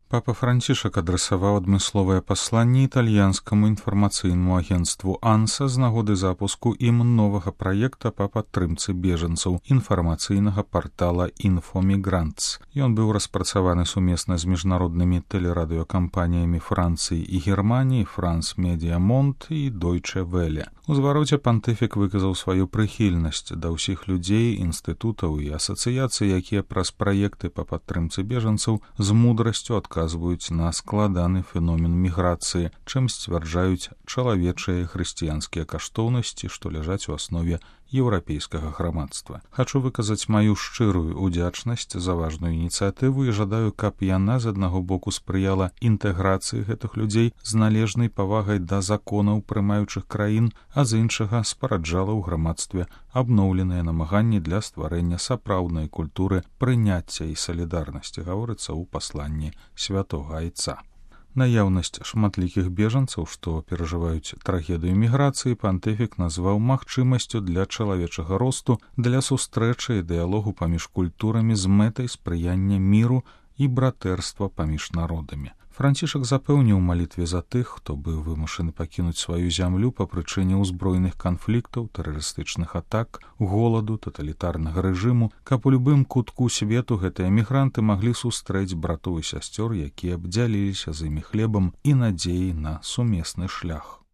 Папа Францішак адрасаваў адмысловае пасланне італьянскаму інфармацыйнаму агенцтву «Анса» з нагоды запуску ім новага праекта па падтрымцы бежанцаў інфармацыйнага партала «Інфомігрантс». Ён быў распрацаваны сумесна з міжнароднымі тэлерадыёкампаніямі Францыі і Германіі «Франс Медіа Монт» і «Дойче Веле». У звароце пантыфік выказаў сваю прыхільнасць да ўсіх людзей, інстытутаў і асацыяцый, якія праз праекты па падтрымцы бежанцаў з мудрасцю адказваюць на складаны феномен міграцыі, чым сцвярджаюць чалавечыя і хрысціянскія каштоўнасці, што ляжаць у аснове еўрапейскага грамадства. Хачу выказаць маю шчырую удзячнасць за важную ініцыятыву і жадаю, каб яна з аднаго боку спрыяла інтэграцыі гэтых людзей з належнай павагай да законаў прымаючых краін, а з іншага спараджала ў грамадстве абноўленыя намаганні для стварэння сапраўднай культуры прыняцця і салідарнасці, гаворыцца ў пасланні святога айца. Наяўнасць шматлікіх бежанцаў, што перажываюць трагедыю міграцыі, пантыфік назваў магчымасцю для чалавечага росту, для сустрэчы і дыялогу паміж культурамі з мэтай спрыяння міру і братэрства паміж народамі. Францішак запэўніў малітве за тых, хто быў вымушаны пакінуць сваю зямлю па прычыне ўзброеных канфліктаў, тэрарыстычных атак, голаду, таталітарнага рэжыму, каб у любым кутку свету гэтыя мігранты маглі сустрэць братоў і сясцёр, якія б дзяліліся з імі хлебам і надзеяй на сумесны шлях.